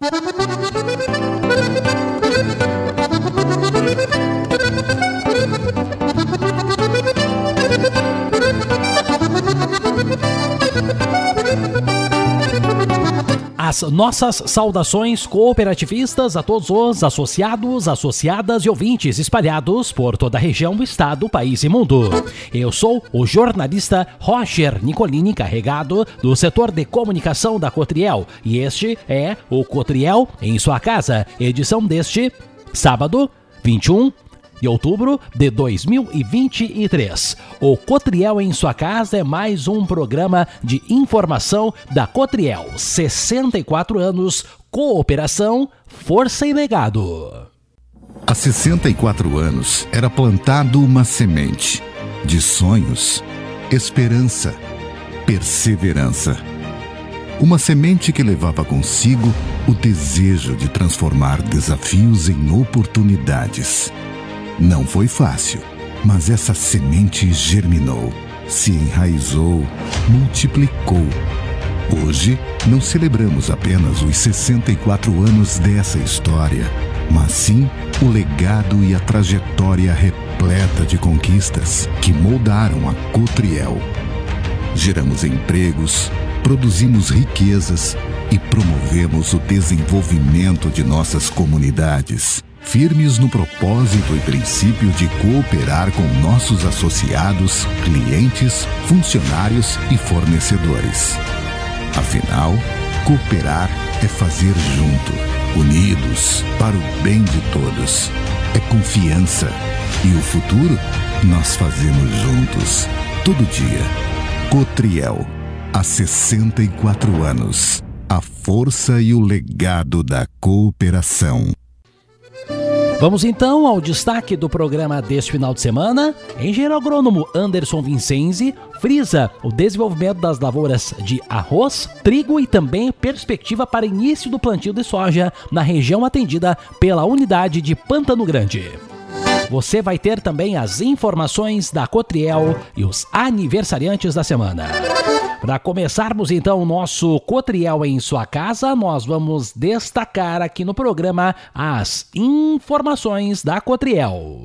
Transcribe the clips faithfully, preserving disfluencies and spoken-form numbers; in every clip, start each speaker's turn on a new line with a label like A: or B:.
A: As nossas saudações cooperativistas a todos os associados, associadas e ouvintes espalhados por toda a região, estado, país e mundo. Eu sou o jornalista Roger Nicolini, encarregado do setor de comunicação da Cotriel, e este é o Cotriel em sua casa, edição deste sábado, vinte e um de outubro de dois mil e vinte e três. O Cotriel em sua casa é mais um programa de informação da Cotriel. sessenta e quatro anos, cooperação, força e legado.
B: Há sessenta e quatro anos era plantado uma semente de sonhos, esperança, perseverança. Uma semente que levava consigo o desejo de transformar desafios em oportunidades. Não foi fácil, mas essa semente germinou, se enraizou, multiplicou. Hoje, não celebramos apenas os sessenta e quatro anos dessa história, mas sim o legado e a trajetória repleta de conquistas que moldaram a Cotriel. Geramos empregos, produzimos riquezas e promovemos o desenvolvimento de nossas comunidades, firmes no propósito e princípio de cooperar com nossos associados, clientes, funcionários e fornecedores. Afinal, cooperar é fazer junto, unidos, para o bem de todos. É confiança. E o futuro nós fazemos juntos, todo dia. Cotriel, há sessenta e quatro anos. A força e o legado da cooperação.
A: Vamos então ao destaque do programa deste final de semana. Engenheiro agrônomo Anderson Vincenzi frisa o desenvolvimento das lavouras de arroz, trigo e também perspectiva para início do plantio de soja na região atendida pela unidade de Pantano Grande. Você vai ter também as informações da Cotriel e os aniversariantes da semana. Para começarmos então o nosso Cotriel em sua casa, nós vamos destacar aqui no programa as informações da Cotriel.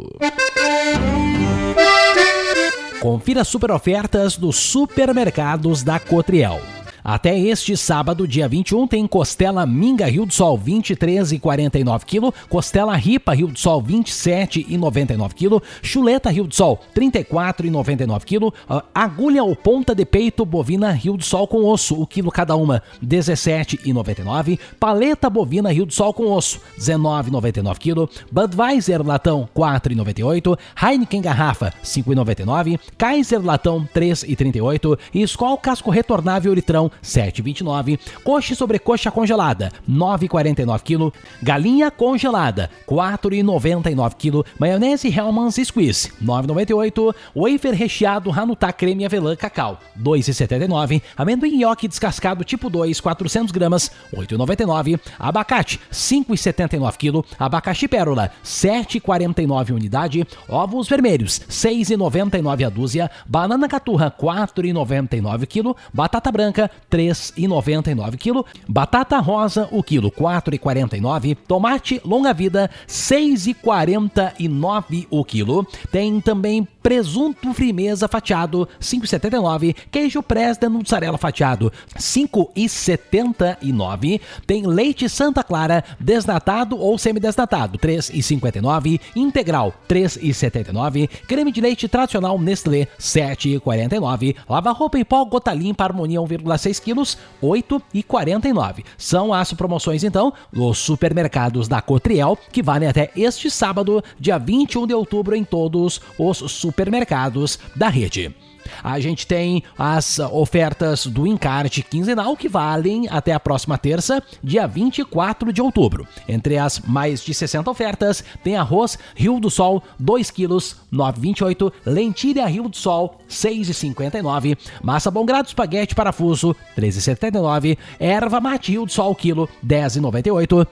A: Confira as super ofertas dos supermercados da Cotriel. Até este sábado, dia vinte e um, tem costela Minga Rio do Sol vinte e três reais e quarenta e nove centavos, costela Ripa Rio do Sol vinte e sete reais e noventa e nove centavos, chuleta Rio do Sol trinta e quatro reais e noventa e nove centavos, agulha ou ponta de peito bovina Rio do Sol com osso, o quilo cada uma dezessete reais e noventa e nove centavos, paleta bovina Rio do Sol com osso dezenove reais e noventa e nove centavos, Budweiser latão quatro reais e noventa e oito centavos, Heineken garrafa cinco reais e noventa e nove centavos, Kaiser latão três reais e trinta e oito centavos e Skol casco retornável litrão sete reais e vinte e nove centavos, coxa e sobrecoxa congelada nove reais e quarenta e nove centavos, galinha congelada quatro reais e noventa e nove centavos, maionese Hellmann's Squeeze nove reais e noventa e oito centavos, wafer recheado Hanutá creme avelã cacau dois reais e setenta e nove centavos, amendoim nhoque descascado tipo dois quatrocentas gramas oito reais e noventa e nove centavos, abacate cinco reais e setenta e nove centavos, abacaxi pérola sete reais e quarenta e nove centavos unidade, ovos vermelhos seis reais e noventa e nove centavos a dúzia, banana caturra quatro reais e noventa e nove centavos, batata branca três reais e noventa e nove centavos, batata rosa o quilo quatro reais e quarenta e nove centavos, tomate longa vida seis reais e quarenta e nove centavos o quilo, tem também presunto frimeza fatiado cinco reais e setenta e nove centavos, queijo Presden mussarela fatiado cinco reais e setenta e nove centavos, tem leite Santa Clara desnatado ou semidesnatado três reais e cinquenta e nove centavos, integral três reais e setenta e nove centavos, creme de leite tradicional Nestlé sete reais e quarenta e nove centavos, lava-roupa em pó Gota Limpa Harmonia um vírgula seis quilos oito reais e quarenta e nove centavos. São as promoções então dos supermercados da Cotriel que valem até este sábado, dia vinte e um de outubro, em todos os supermercados da rede. A gente tem as ofertas do encarte quinzenal que valem até a próxima terça, dia vinte e quatro de outubro. Entre as mais de sessenta ofertas, tem arroz Rio do Sol dois quilos nove reais e vinte e oito centavos, lentilha Rio do Sol seis reais e cinquenta e nove centavos, massa bom grado espaguete parafuso três reais e setenta e nove centavos, erva mate Rio do Sol quilo dez reais e noventa e oito centavos,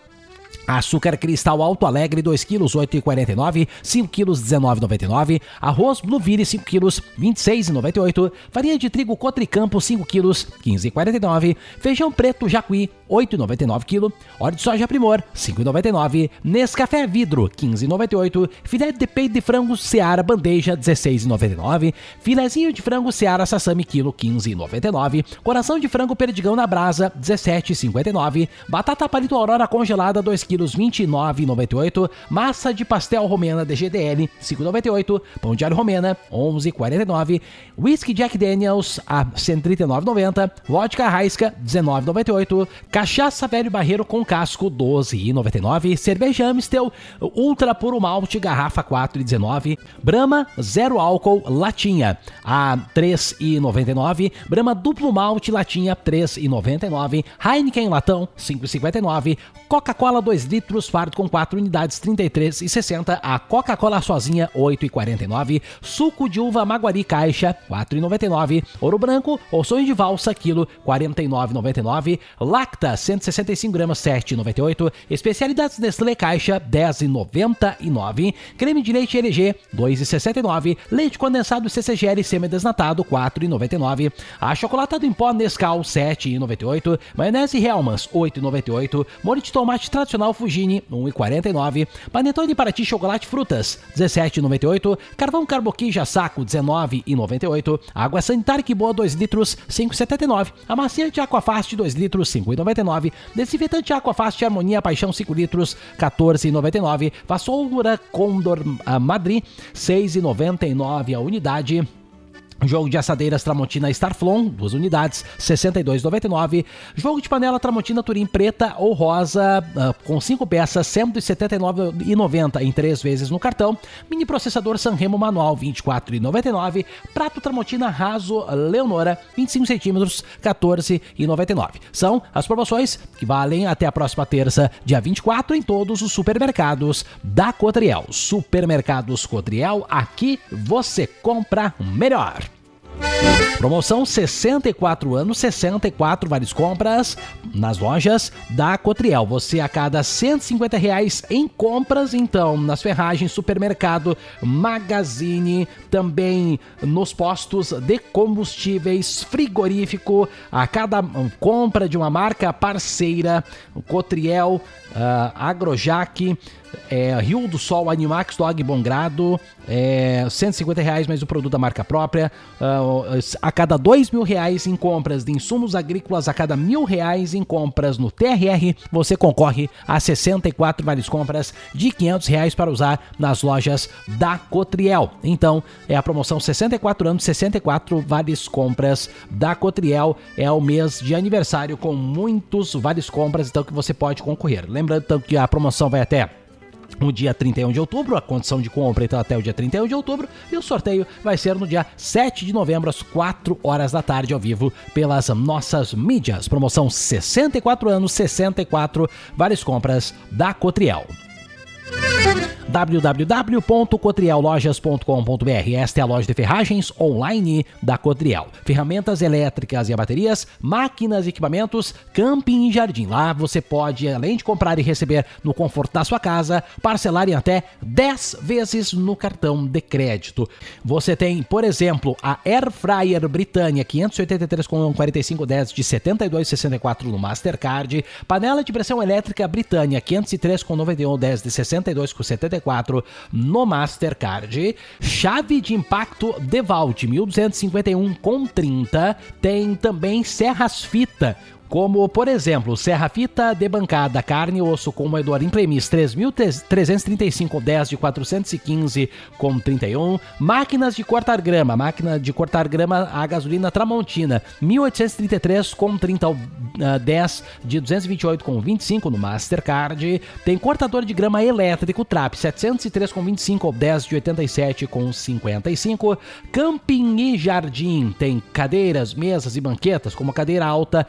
A: Açúcar cristal Alto Alegre, dois quilos, oito reais e quarenta e nove centavos, cinco quilos, dezenove reais e noventa e nove centavos. Arroz Blueville, cinco quilos, vinte e seis reais e noventa e oito centavos. Farinha de trigo Cotricampo, cinco quilos, quinze reais e quarenta e nove centavos. Feijão preto Jacuí, oito reais e noventa e nove centavos quilo. Óleo de soja Primor, cinco reais e noventa e nove centavos. Nescafé Vidro, quinze reais e noventa e oito centavos. Filé de peito de frango Seara Bandeja, dezesseis reais e noventa e nove centavos. Filezinho de frango Seara Sassami, quilo, quinze reais e noventa e nove centavos. Coração de frango Perdigão na brasa, dezessete reais e cinquenta e nove centavos. Batata palito Aurora congelada, dois quilos, vinte e nove reais e noventa e oito centavos. Massa de pastel romena D G D L, cinco reais e noventa e oito centavos. Pão de alho romena, onze reais e quarenta e nove centavos. Whisky Jack Daniels a cento e trinta e nove reais e noventa centavos. Vodka Raisca, dezenove reais e noventa e oito centavos. Cachaça Velho Barreiro com casco, doze reais e noventa e nove centavos. Cerveja Amstel Ultra Puro Malte, garrafa, quatro reais e dezenove centavos. Brahma Zero Álcool Latinha a três reais e noventa e nove centavos. Brahma Duplo Malte Latinha, três reais e noventa e nove centavos. Heineken Latão, cinco reais e cinquenta e nove centavos. Coca-Cola dois litros, fardo com quatro unidades, trinta e três reais e sessenta centavos. A Coca-Cola sozinha, oito reais e quarenta e nove centavos. Suco de uva Maguari Caixa, quatro reais e noventa e nove centavos. Ouro Branco ou sonho de valsa, quilo, quarenta e nove reais e noventa e nove centavos. Lacta, cento e sessenta e cinco gramas, sete reais e noventa e oito centavos. Especialidades Nestlé Caixa, dez reais e noventa e nove centavos. Creme de leite L G, dois reais e sessenta e nove centavos. Leite condensado C C G L semi-desnatado, quatro reais e noventa e nove centavos. Achocolatado em pó Nescau, sete reais e noventa e oito centavos. Maionese Hellmann's, oito reais e noventa e oito centavos. Molho de tomate tradicional Fugini, um real e quarenta e nove centavos. Panetone Paraty Chocolate Frutas, dezessete reais e noventa e oito centavos. Carvão Carboquija Saco, dezenove reais e noventa e oito centavos. Água Sanitária Que Boa, dois litros, cinco reais e setenta e nove centavos. Amaciante Aquafast, dois litros, cinco reais e noventa e nove centavos. Desinfetante Aquafast Harmonia Paixão, cinco litros, quatorze reais e noventa e nove centavos. Vassoura Condor Madrid, seis reais e noventa e nove centavos a unidade. Jogo de assadeiras Tramontina Starflon, duas unidades, sessenta e dois reais e noventa e nove centavos. Jogo de panela Tramontina Turim preta ou rosa, uh, com cinco peças, cento e setenta e nove reais e noventa centavos em três vezes no cartão. Mini processador Sanremo manual, vinte e quatro reais e noventa e nove centavos. Prato Tramontina Raso Leonora, vinte e cinco centímetros, quatorze reais e noventa e nove centavos. São as promoções que valem até a próxima terça, dia vinte e quatro, em todos os supermercados da Cotriel. Supermercados Cotriel, aqui você compra melhor. Promoção sessenta e quatro anos, sessenta e quatro várias compras nas lojas da Cotriel. Você a cada cento e cinquenta reais em compras, então, nas ferragens, supermercado, magazine, também nos postos de combustíveis, frigorífico, a cada compra de uma marca parceira, Cotriel, uh, Agrojac, É, Rio do Sol, Animax, Dog Bom Grado, é, cento e cinquenta reais mais o produto da marca própria. Uh, a cada dois mil reais em compras de insumos agrícolas, a cada mil reais em compras no T R R, você concorre a sessenta e quatro várias compras de quinhentos reais para usar nas lojas da Cotriel. Então, é a promoção sessenta e quatro anos, sessenta e quatro várias compras da Cotriel. É o mês de aniversário com muitos várias compras, então, que você pode concorrer. Lembrando, então, que a promoção vai até no dia trinta e um de outubro, a condição de compra então até o dia trinta e um de outubro, e o sorteio vai ser no dia sete de novembro, às quatro horas da tarde, ao vivo, pelas nossas mídias. Promoção sessenta e quatro anos, sessenta e quatro várias compras da Cotriel. w w w ponto cotriel lojas ponto com ponto b r. Esta é a loja de ferragens online da Cotriel. Ferramentas elétricas e baterias, máquinas e equipamentos, camping e jardim. Lá você pode, além de comprar e receber no conforto da sua casa, parcelar em até dez vezes no cartão de crédito. Você tem, por exemplo, a Air Fryer Britânia quinhentos e oitenta e três com quarenta e cinco dez de setenta e dois e sessenta e quatro no Mastercard. Panela de pressão elétrica Britânia quinhentos e três com noventa e um dez de sessenta e dois com setenta e quatro no Mastercard. Chave de impacto DeWalt mil duzentos e cinquenta e um com trinta. Tem também serras fita, como, por exemplo, serra fita de bancada, carne e osso com moedor Implemis três mil trezentos e trinta e cinco dez de quatrocentos e quinze com trinta e um. Máquinas de cortar grama, máquina de cortar grama a gasolina Tramontina mil oitocentos e trinta e três com trinta dez de duzentos e vinte e oito com vinte e cinco no Mastercard. Tem cortador de grama elétrico Trap setecentos e três com vinte e cinco dez de oitenta e sete com cinquenta e cinco. Camping e jardim tem cadeiras, mesas e banquetas, como cadeira alta de aço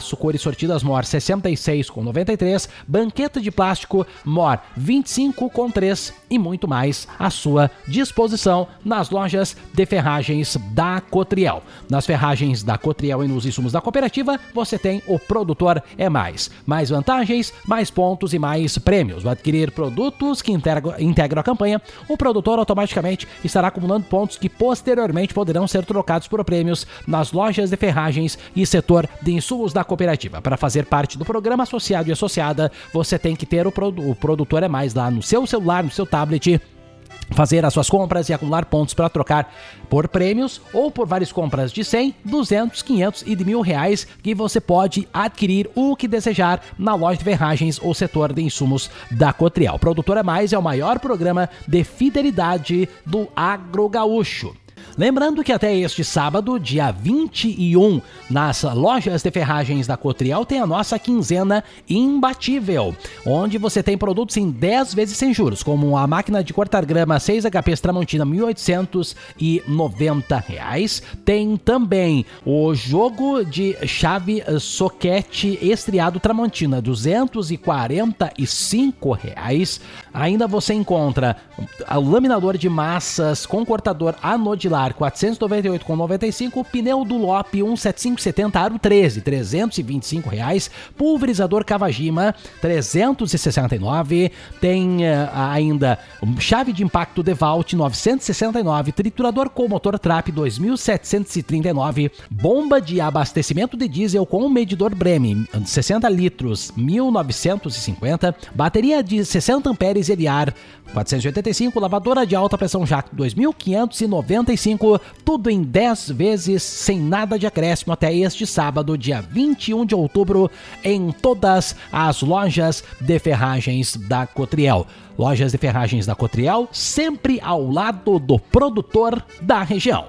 A: aço cores sortidas Mor sessenta e seis com noventa e três, banqueta de plástico Mor vinte e cinco com três e muito mais à sua disposição nas lojas de ferragens da Cotriel. Nas ferragens da Cotriel e nos insumos da cooperativa, você tem o Produtor é Mais. Mais vantagens, mais pontos e mais prêmios. Ao adquirir produtos que integram, integram a campanha, o produtor automaticamente estará acumulando pontos que posteriormente poderão ser trocados por prêmios nas lojas de ferragens e setor de insumos da cooperativa. Para fazer parte do programa associado e associada, você tem que ter o, produ- o Produtor é Mais lá no seu celular, no seu tablet, fazer as suas compras e acumular pontos para trocar por prêmios ou por várias compras de cem, duzentos, quinhentos e de mil reais que você pode adquirir o que desejar na loja de ferragens ou setor de insumos da Cotriel. Produtor é Mais é o maior programa de fidelidade do agro gaúcho. Lembrando que até este sábado, dia vinte e um, nas lojas de ferragens da Cotriel tem a nossa quinzena imbatível, onde você tem produtos em dez vezes sem juros, como a máquina de cortar grama seis H P Tramontina mil oitocentos e noventa reais. Tem também o jogo de chave soquete estriado Tramontina duzentos e quarenta e cinco reais. Ainda você encontra o laminador de massas com cortador anodilar quatrocentos e noventa e oito reais e noventa e cinco centavos, pneu do Lop cento e setenta e cinco setenta aro treze, trezentos e vinte e cinco reais, pulverizador Kawajima trezentos e sessenta e nove reais, tem uh, ainda chave de impacto DeWalt novecentos e sessenta e nove reais, triturador com motor Trap dois mil setecentos e trinta e nove reais, bomba de abastecimento de diesel com medidor Breme sessenta litros mil novecentos e cinquenta reais, bateria de sessenta amperes Eliar quatrocentos e oitenta e cinco reais, lavadora de alta pressão Jacto dois mil quinhentos e noventa e cinco reais, tudo em dez vezes sem nada de acréscimo até este sábado, dia vinte e um de outubro, em todas as lojas de ferragens da Cotriel. Lojas de ferragens da Cotriel, sempre ao lado do produtor da região.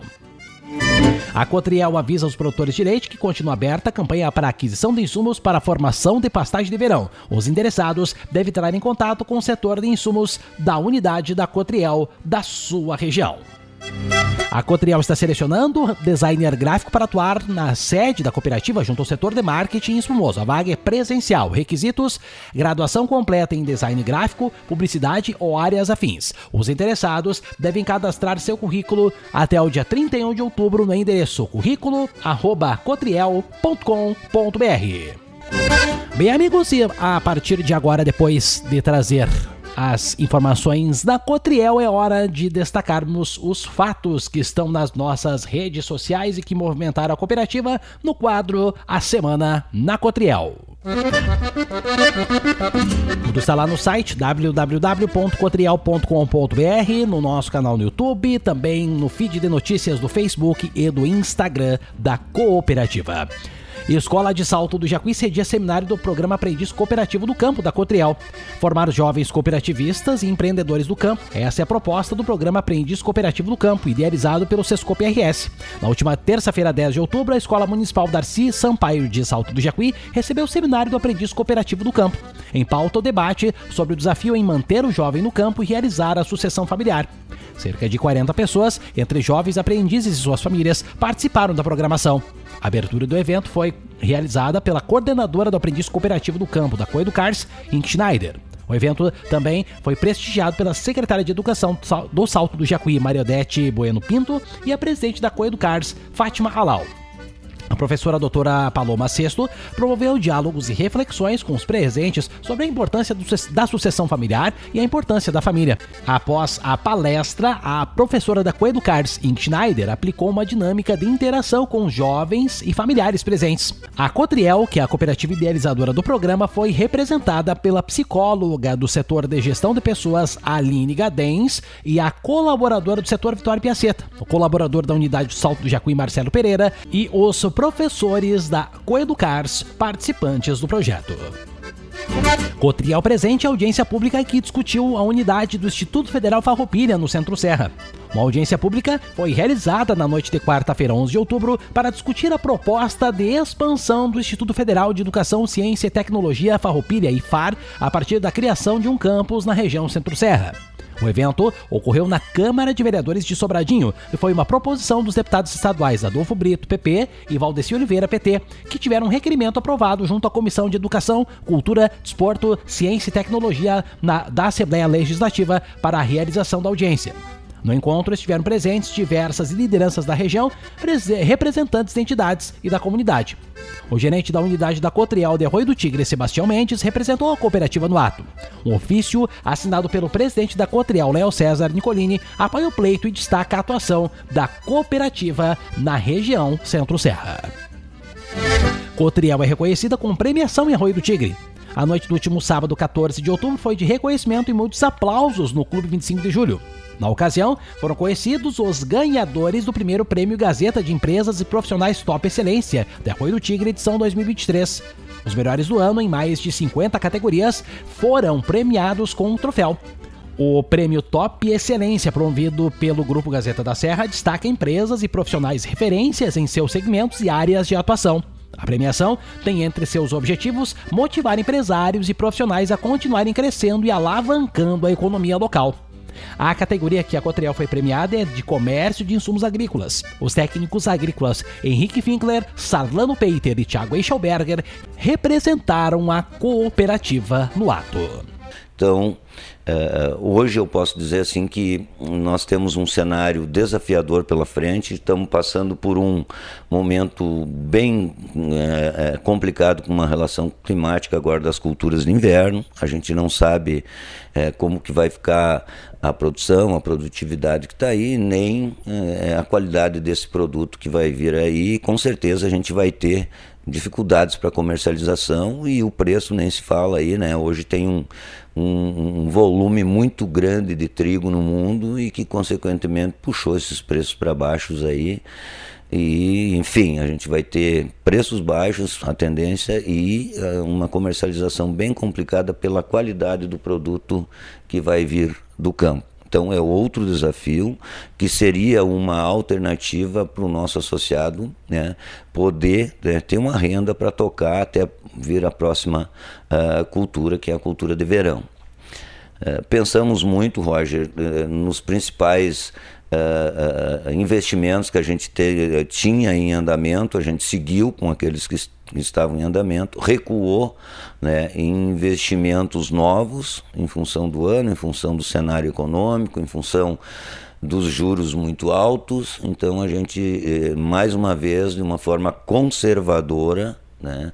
A: A Cotriel avisa os produtores de leite que continua aberta a campanha para aquisição de insumos para a formação de pastagem de verão. Os interessados devem entrar em contato com o setor de insumos da unidade da Cotriel da sua região. A Cotriel está selecionando designer gráfico para atuar na sede da cooperativa junto ao setor de marketing espumoso. A vaga é presencial. Requisitos: graduação completa em design gráfico, publicidade ou áreas afins. Os interessados devem cadastrar seu currículo até o dia trinta e um de outubro no endereço currículo arroba cotriel ponto com ponto br. Bem, amigos, e a partir de agora, depois de trazer as informações da Cotriel, é hora de destacarmos os fatos que estão nas nossas redes sociais e que movimentaram a cooperativa no quadro A Semana na Cotriel. Tudo está lá no site w w w ponto cotriel ponto com ponto br, no nosso canal no YouTube, também no feed de notícias do Facebook e do Instagram da cooperativa. Escola de Salto do Jacuí cedia seminário do programa Aprendiz Cooperativo do Campo da Cotriel. Formar jovens cooperativistas e empreendedores do campo. Essa é a proposta do programa Aprendiz Cooperativo do Campo, idealizado pelo Sescope R S. Na última terça-feira, dez de outubro, a Escola Municipal Darcy Sampaio de Salto do Jacuí recebeu o seminário do Aprendiz Cooperativo do Campo. Em pauta, o debate sobre o desafio em manter o jovem no campo e realizar a sucessão familiar. Cerca de quarenta pessoas, entre jovens aprendizes e suas famílias, participaram da programação. A abertura do evento foi realizada pela coordenadora do Aprendiz Cooperativo do Campo, da Coeducars, Ink Schneider. O evento também foi prestigiado pela secretária de Educação do Salto do Jacuí, Mariodete Bueno Pinto, e a presidente da Coeducars, Fátima Alau. A professora doutora Paloma Sesto promoveu diálogos e reflexões com os presentes sobre a importância do, da sucessão familiar e a importância da família. Após a palestra, a professora da Coeducars, Ink Schneider, aplicou uma dinâmica de interação com jovens e familiares presentes. A Cotriel, que é a cooperativa idealizadora do programa, foi representada pela psicóloga do setor de gestão de pessoas, Aline Gadens, e a colaboradora do setor, Vitória Piaceta, o colaborador da unidade do Salto do Jacuí, Marcelo Pereira, e os professores da Coeducars, participantes do projeto. Cotriel presente, a audiência pública que discutiu a unidade do Instituto Federal Farroupilha no Centro Serra. Uma audiência pública foi realizada na noite de quarta-feira, onze de outubro, para discutir a proposta de expansão do Instituto Federal de Educação, Ciência e Tecnologia Farroupilha, I F A R, a partir da criação de um campus na região Centro Serra. O evento ocorreu na Câmara de Vereadores de Sobradinho e foi uma proposição dos deputados estaduais Adolfo Brito, P P, e Valdeci Oliveira, P T, que tiveram um requerimento aprovado junto à Comissão de Educação, Cultura, Desporto, Ciência e Tecnologia na, da Assembleia Legislativa para a realização da audiência. No encontro estiveram presentes diversas lideranças da região, representantes de entidades e da comunidade. O gerente da unidade da Cotriel de Arroio do Tigre, Sebastião Mendes, representou a cooperativa no ato. Um ofício assinado pelo presidente da Cotriel, Léo César Nicolini, apoia o pleito e destaca a atuação da cooperativa na região Centro-Serra. Cotriel é reconhecida com premiação em Arroio do Tigre. A noite do último sábado, quatorze de outubro, foi de reconhecimento e muitos aplausos no Clube vinte e cinco de julho. Na ocasião, foram conhecidos os ganhadores do primeiro Prêmio Gazeta de Empresas e Profissionais Top Excelência de Arroio do Tigre, edição dois mil e vinte e três. Os melhores do ano, em mais de cinquenta categorias, foram premiados com um troféu. O Prêmio Top Excelência, promovido pelo Grupo Gazeta da Serra, destaca empresas e profissionais referências em seus segmentos e áreas de atuação. A premiação tem entre seus objetivos motivar empresários e profissionais a continuarem crescendo e alavancando a economia local. A categoria que a Cotriel foi premiada é de comércio de insumos agrícolas. Os técnicos agrícolas Henrique Finkler, Sarlano Peiter e Thiago Eichelberger representaram a cooperativa no ato.
C: Então, uh, hoje eu posso dizer assim que nós temos um cenário desafiador pela frente, estamos passando por um momento bem uh, complicado com uma relação climática agora das culturas de inverno. A gente não sabe uh, como que vai ficar a produção, a produtividade que está aí, nem uh, a qualidade desse produto que vai vir aí. Com certeza a gente vai ter dificuldades para comercialização e o preço nem se fala aí, né? Hoje tem um, um, um volume muito grande de trigo no mundo e que consequentemente puxou esses preços para baixo aí. E, enfim, a gente vai ter preços baixos, a tendência, e uh, uma comercialização bem complicada pela qualidade do produto que vai vir do campo. Então é outro desafio que seria uma alternativa para o nosso associado, né, poder, né, ter uma renda para tocar até vir a próxima uh, cultura, que é a cultura de verão. Uh, pensamos muito, Roger, uh, nos principais uh, uh, investimentos que a gente te, tinha em andamento. A gente seguiu com aqueles que estavam em andamento, recuou, né, em investimentos novos em função do ano, em função do cenário econômico, em função dos juros muito altos. Então a gente, mais uma vez, de uma forma conservadora, né,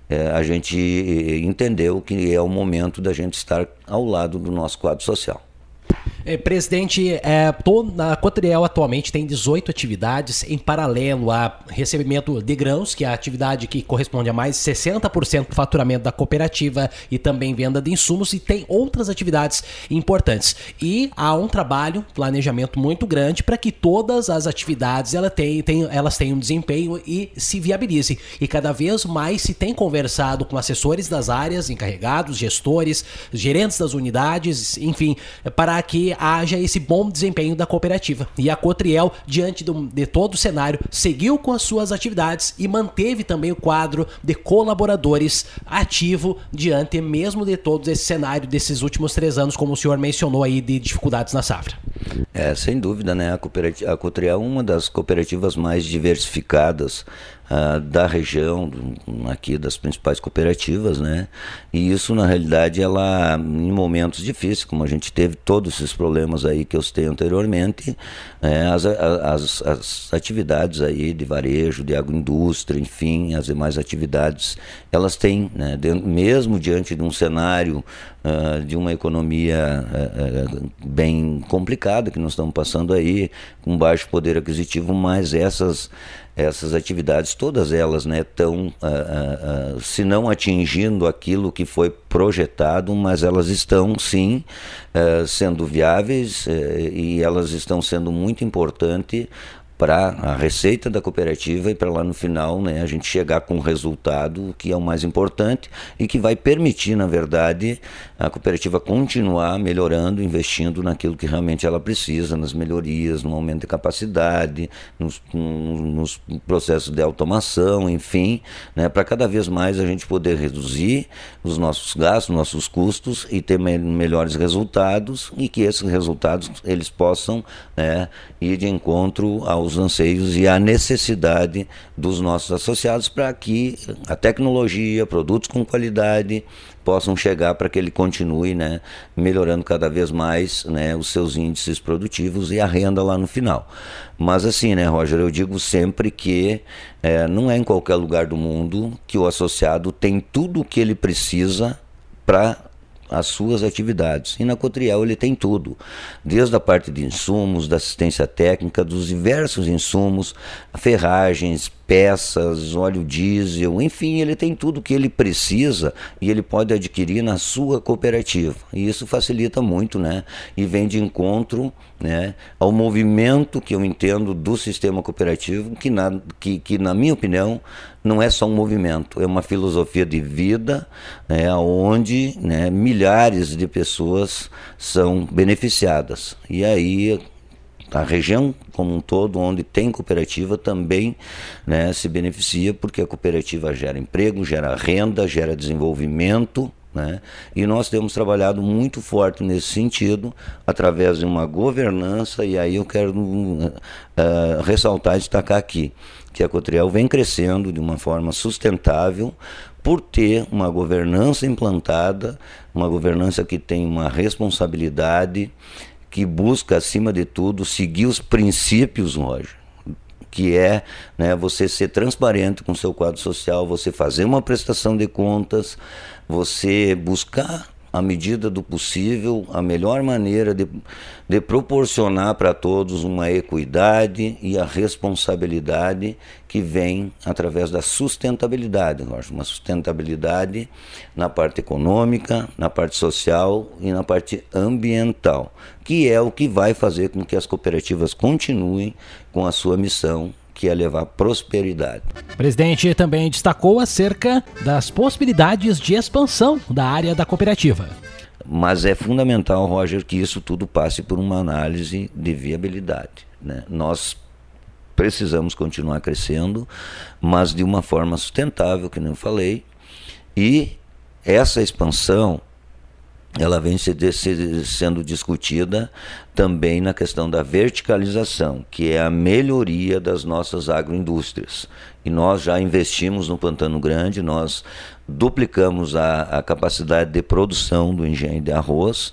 C: a gente entendeu que é o momento da gente estar ao lado do nosso quadro social.
A: É, presidente, é, tô, a Cotriel atualmente tem dezoito atividades em paralelo a recebimento de grãos, que é a atividade que corresponde a mais de sessenta por cento do faturamento da cooperativa, e também venda de insumos, e tem outras atividades importantes. E há um trabalho, planejamento muito grande para que todas as atividades ela tem, tem, elas tenham desempenho e se viabilizem. E cada vez mais se tem conversado com assessores das áreas, encarregados, gestores, gerentes das unidades, enfim, para que haja esse bom desempenho da cooperativa. E a Cotriel, diante do, de todo o cenário, seguiu com as suas atividades e manteve também o quadro de colaboradores ativo diante mesmo de todo esse cenário desses últimos três anos, como o senhor mencionou aí, de dificuldades na safra.
C: É, sem dúvida, né? A, cooperativa, a Cotriel é uma das cooperativas mais diversificadas uh, da região, aqui das principais cooperativas, né? E isso, na realidade, ela, em momentos difíceis, como a gente teve todos esses problemas aí que eu citei anteriormente, é, as, as, as atividades aí de varejo, de agroindústria, enfim, as demais atividades, elas têm, né, de, mesmo diante de um cenário uh, de uma economia uh, uh, bem complicada que nós estamos passando aí, com baixo poder aquisitivo, mas essas essas atividades, todas elas, né, estão, uh, uh, uh, se não atingindo aquilo que foi projetado, mas elas estão, sim, uh, sendo viáveis, uh, e elas estão sendo muito importantes para a receita da cooperativa e para lá no final, né, a gente chegar com um resultado que é o mais importante e que vai permitir, na verdade, a cooperativa continuar melhorando, investindo naquilo que realmente ela precisa, nas melhorias, no aumento de capacidade, nos, nos processos de automação, enfim, né, para cada vez mais a gente poder reduzir os nossos gastos, nossos custos e ter me- melhores resultados, e que esses resultados eles possam, né, ir de encontro aos anseios e à necessidade dos nossos associados, para que a tecnologia, produtos com qualidade possam chegar para que ele continue, né, melhorando cada vez mais, né, os seus índices produtivos e a renda lá no final. Mas assim, né, Roger, eu digo sempre que é, não é em qualquer lugar do mundo que o associado tem tudo o que ele precisa para as suas atividades. E na Cotriel ele tem tudo, desde a parte de insumos, da assistência técnica, dos diversos insumos, ferragens, peças, óleo diesel, enfim, ele tem tudo que ele precisa e ele pode adquirir na sua cooperativa. E isso facilita muito, né? E vem de encontro, né, ao movimento que eu entendo do sistema cooperativo, que na, que, que, na minha opinião, não é só um movimento, é uma filosofia de vida, né, onde, né, milhares de pessoas são beneficiadas. E aí a região como um todo, onde tem cooperativa, também, né, se beneficia, porque a cooperativa gera emprego, gera renda, gera desenvolvimento, né? E nós temos trabalhado muito forte nesse sentido, através de uma governança, e aí eu quero uh, uh, ressaltar e destacar aqui, que a Cotriel vem crescendo de uma forma sustentável, por ter uma governança implantada, uma governança que tem uma responsabilidade, que busca, acima de tudo, seguir os princípios, Roger, que é, né, você ser transparente com o seu quadro social, você fazer uma prestação de contas, você buscar, à medida do possível, a melhor maneira de, de proporcionar para todos uma equidade e a responsabilidade que vem através da sustentabilidade, uma sustentabilidade na parte econômica, na parte social e na parte ambiental, que é o que vai fazer com que as cooperativas continuem com a sua missão, que é levar prosperidade.
A: O presidente também destacou acerca das possibilidades de expansão da área da cooperativa.
C: Mas é fundamental, Roger, que isso tudo passe por uma análise de viabilidade, né? Nós precisamos continuar crescendo, mas de uma forma sustentável, que nem eu falei, e essa expansão ela vem sendo discutida também na questão da verticalização, que é a melhoria das nossas agroindústrias. E nós já investimos no Pantano Grande, nós duplicamos a, a capacidade de produção do engenho de arroz,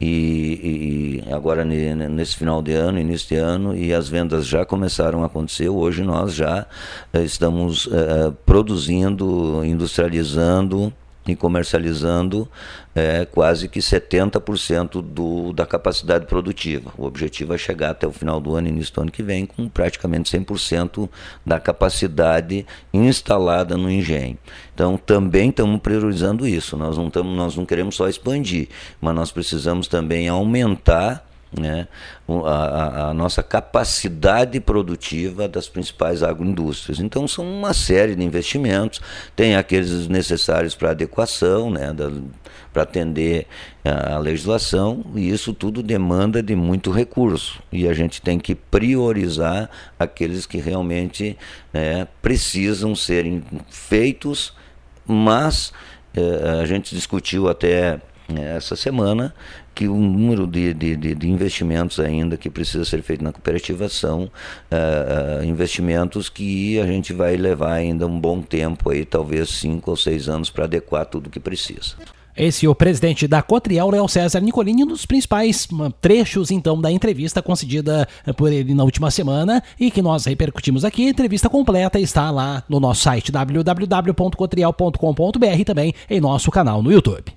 C: e, e agora nesse final de ano, início de ano, e as vendas já começaram a acontecer. Hoje nós já estamos uh, produzindo, industrializando e comercializando é, quase que setenta por cento do, da capacidade produtiva. O objetivo é chegar até o final do ano, início do ano que vem, com praticamente cem por cento da capacidade instalada no engenho. Então também estamos priorizando isso, nós não, tamo, nós não queremos só expandir, mas nós precisamos também aumentar, né, a, a nossa capacidade produtiva das principais agroindústrias. Então são uma série de investimentos, tem aqueles necessários para adequação, né, para atender a, a legislação, e isso tudo demanda de muito recurso, e a gente tem que priorizar aqueles que realmente, né, precisam serem feitos, mas eh, a gente discutiu até essa semana que o número de, de, de investimentos ainda que precisa ser feito na cooperativa são uh, investimentos que a gente vai levar ainda um bom tempo, aí, talvez cinco ou seis anos, para adequar tudo o que precisa.
A: Esse é o presidente da Cotriel, Léo César Nicolini, um dos principais trechos, então, da entrevista concedida por ele na última semana e que nós repercutimos aqui. A entrevista completa está lá no nosso site w w w ponto cotriel ponto com ponto b r e também em nosso canal no YouTube.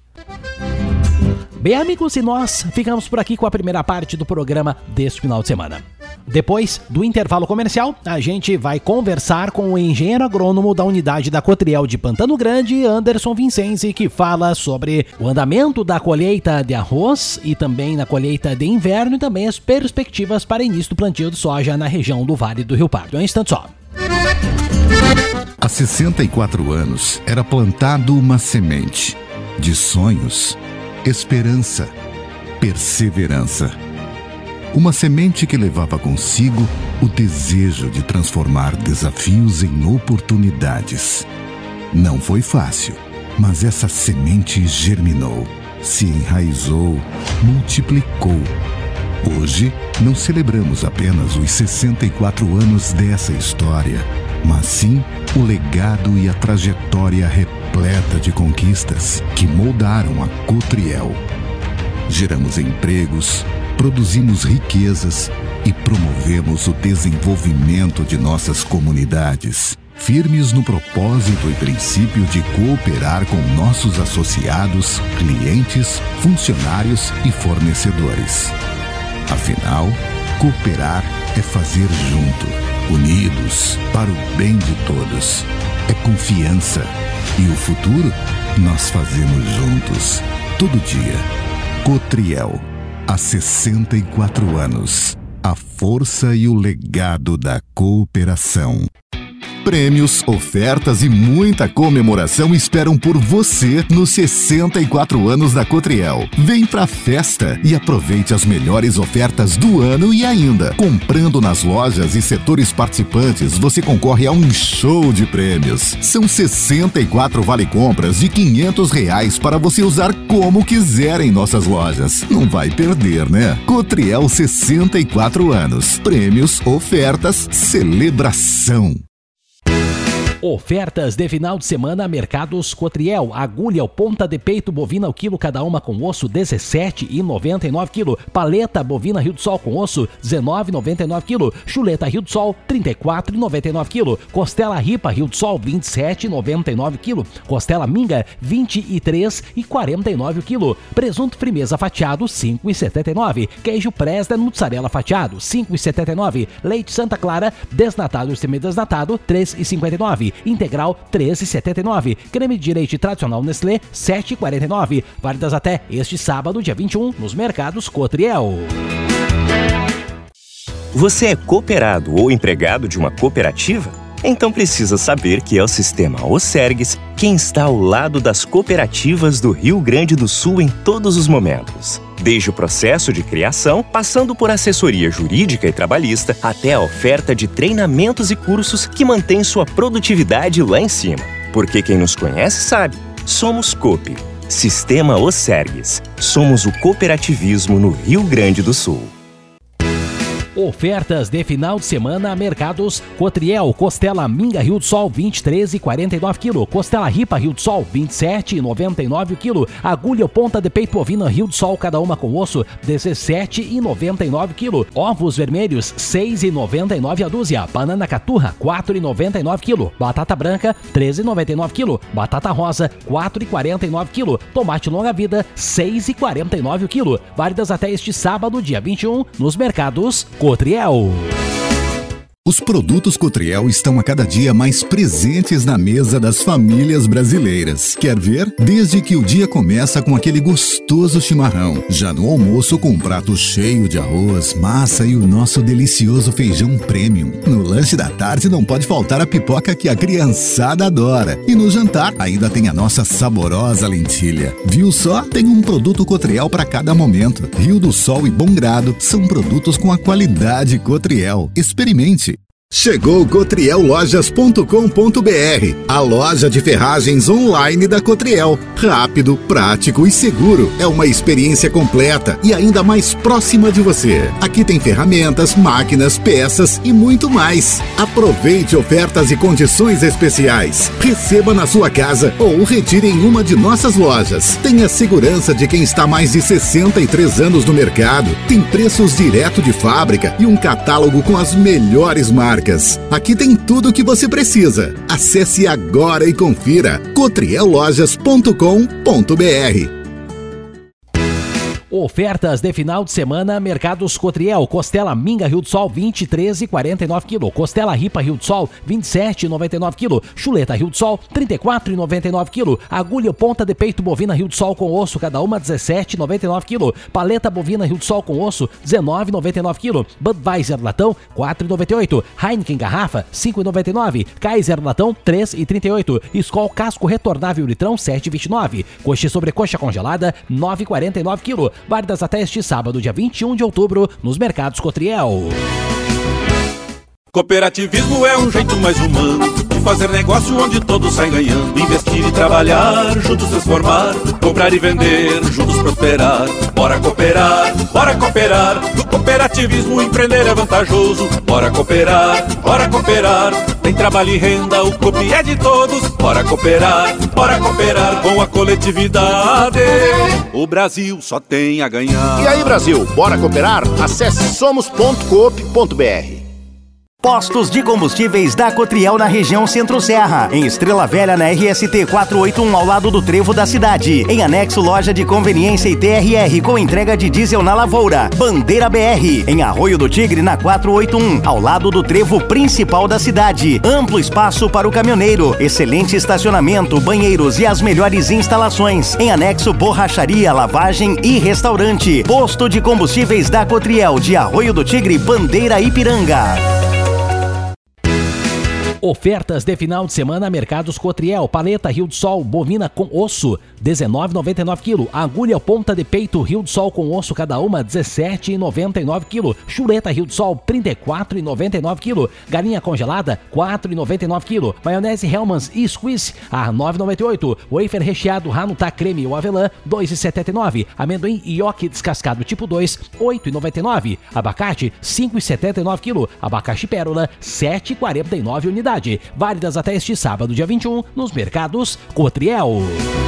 A: Bem, amigos, e nós ficamos por aqui com a primeira parte do programa deste final de semana. Depois do intervalo comercial, a gente vai conversar com o engenheiro agrônomo da unidade da Cotriel de Pantano Grande, Anderson Vincenzi, que fala sobre o andamento da colheita de arroz e também na colheita de inverno, e também as perspectivas para início do plantio de soja na região do Vale do Rio Pardo. Um instante só.
B: Há sessenta e quatro anos era plantado uma semente de sonhos, esperança, perseverança. Uma semente que levava consigo o desejo de transformar desafios em oportunidades. Não foi fácil, mas essa semente germinou, se enraizou, multiplicou. Hoje, não celebramos apenas os sessenta e quatro anos dessa história, mas sim o legado e a trajetória repleta de conquistas que moldaram a Cotriel. Geramos empregos, produzimos riquezas e promovemos o desenvolvimento de nossas comunidades, firmes no propósito e princípio de cooperar com nossos associados, clientes, funcionários e fornecedores. Afinal, cooperar é fazer junto, unidos, para o bem de todos. É confiança. E o futuro, nós fazemos juntos, todo dia. Cotriel, há sessenta e quatro anos. A força e o legado da cooperação. Prêmios, ofertas e muita comemoração esperam por você nos sessenta e quatro anos da Cotriel. Vem pra festa e aproveite as melhores ofertas do ano e ainda, comprando nas lojas e setores participantes, você concorre a um show de prêmios. São sessenta e quatro vale-compras de quinhentos reais para você usar como quiser em nossas lojas. Não vai perder, né? Cotriel, sessenta e quatro anos. Prêmios, ofertas, celebração.
A: Ofertas de final de semana Mercados Cotriel. Agulha ou ponta de peito bovina o quilo, cada uma com osso dezessete reais e noventa e nove quilo. Paleta bovina Rio do Sol com osso dezenove reais e noventa e nove quilo. Chuleta Rio do Sol trinta e quatro reais e noventa e nove quilo. Costela ripa Rio do Sol vinte e sete reais e noventa e nove quilo. Costela minga vinte e três reais e quarenta e nove quilo. Presunto Frimeza fatiado cinco reais e setenta e nove. Queijo Presda mussarela fatiado cinco reais e setenta e nove. Leite Santa Clara desnatado e semidesnatado três reais e cinquenta e nove. Integral três reais e setenta e nove. Creme de leite tradicional Nestlé sete reais e quarenta e nove. Válidas até este sábado, dia vinte e um, nos Mercados Cotriel.
D: Você é cooperado ou empregado de uma cooperativa? Então precisa saber que é o Sistema Osergues quem está ao lado das cooperativas do Rio Grande do Sul em todos os momentos. Desde o processo de criação, passando por assessoria jurídica e trabalhista, até a oferta de treinamentos e cursos que mantém sua produtividade lá em cima. Porque quem nos conhece sabe, somos Coop. Sistema Osergues. Somos o cooperativismo no Rio Grande do Sul.
A: Ofertas de final de semana Mercados Cotriel. Costela minga Rio do Sol vinte e três reais e quarenta e nove quilo. Costela ripa Rio do Sol vinte e sete reais e noventa e nove quilo. Agulha ou ponta de peito bovina Rio do Sol, cada uma com osso dezessete reais e noventa e nove quilo. Ovos vermelhos seis reais e noventa e nove a dúzia. Banana caturra quatro reais e noventa e nove quilo. Batata branca treze reais e noventa e nove quilo. Batata rosa quatro reais e quarenta e nove quilo. Tomate longa vida seis reais e quarenta e nove quilo. Válidas até este sábado, dia vinte e um, nos Mercados Cotriel.
B: Os produtos Cotriel estão a cada dia mais presentes na mesa das famílias brasileiras. Quer ver? Desde que o dia começa com aquele gostoso chimarrão, já no almoço com um prato cheio de arroz, massa e o nosso delicioso feijão premium. No lanche da tarde não pode faltar a pipoca que a criançada adora. E no jantar ainda tem a nossa saborosa lentilha. Viu só? Tem um produto Cotriel para cada momento. Rio do Sol e Bom Grado são produtos com a qualidade Cotriel. Experimente! Chegou Cotriel Lojas ponto com ponto br, a loja de ferragens online da Cotriel. Rápido, prático e seguro. É uma experiência completa e ainda mais próxima de você. Aqui tem ferramentas, máquinas, peças e muito mais. Aproveite ofertas e condições especiais. Receba na sua casa ou retire em uma de nossas lojas. Tenha segurança de quem está há mais de sessenta e três anos no mercado. Tem preços direto de fábrica e um catálogo com as melhores marcas. Aqui tem tudo o que você precisa. Acesse agora e confira cotriel lojas ponto com ponto br.
A: Ofertas de final de semana, Mercados Cotriel, costela Minga Rio do Sol, vinte e três reais e quarenta e nove centavos, costela Ripa Rio do Sol, vinte e sete reais e noventa e nove centavos, chuleta Rio do Sol, trinta e quatro reais e noventa e nove centavos, agulha ponta de peito bovina Rio do Sol com osso, cada uma dezessete reais e noventa e nove centavos, paleta bovina Rio do Sol com osso, dezenove reais e noventa e nove centavos, Budweiser latão, quatro reais e noventa e oito centavos, Heineken garrafa, cinco reais e noventa e nove centavos, Kaiser latão, três reais e trinta e oito centavos, Skol casco retornável litrão, sete reais e vinte e nove centavos, coxa sobre coxa congelada, nove reais e quarenta e nove centavos, válidas até este sábado, dia vinte e um de outubro, nos Mercados Cotriel.
E: Cooperativismo é um jeito mais humano de fazer negócio onde todos saem ganhando. Investir e trabalhar, juntos transformar, comprar e vender, juntos prosperar. Bora cooperar, bora cooperar. No cooperativismo empreender é vantajoso. Bora cooperar, bora cooperar. Tem trabalho e renda, o Coop é de todos. Bora cooperar, bora cooperar com a coletividade. O Brasil só tem a ganhar.
F: E aí, Brasil, bora cooperar? Acesse somos ponto coop ponto br.
G: Postos de combustíveis da Cotriel na região Centro-Serra. Em Estrela Velha, na R S T quatrocentos e oitenta e um, ao lado do Trevo da cidade. Em anexo, loja de conveniência e T R R, com entrega de diesel na lavoura. Bandeira B R. Em Arroio do Tigre, na quatrocentos e oitenta e um, ao lado do trevo principal da cidade. Amplo espaço para o caminhoneiro. Excelente estacionamento, banheiros e as melhores instalações. Em anexo, borracharia, lavagem e restaurante. Posto de combustíveis da Cotriel, de Arroio do Tigre, Bandeira Ipiranga.
A: Ofertas de final de semana, Mercados Cotriel, paleta Rio do Sol, bovina com osso, dezenove reais e noventa e nove centavos, agulha ponta de peito Rio do Sol com osso, cada uma dezessete reais e noventa e nove centavos, chuleta Rio do Sol, trinta e quatro reais e noventa e nove centavos, galinha congelada, quatro reais e noventa e nove centavos, maionese Hellmann's e Squeeze a nove reais e noventa e oito centavos, wafer recheado Hanutá creme ou avelã, dois reais e setenta e nove centavos, amendoim Yoki descascado tipo dois, oito reais e noventa e nove centavos, abacate, cinco reais e setenta e nove centavos, abacaxi pérola, sete reais e quarenta e nove centavos, válidas até este sábado, dia vinte e um, nos Mercados Cotriel.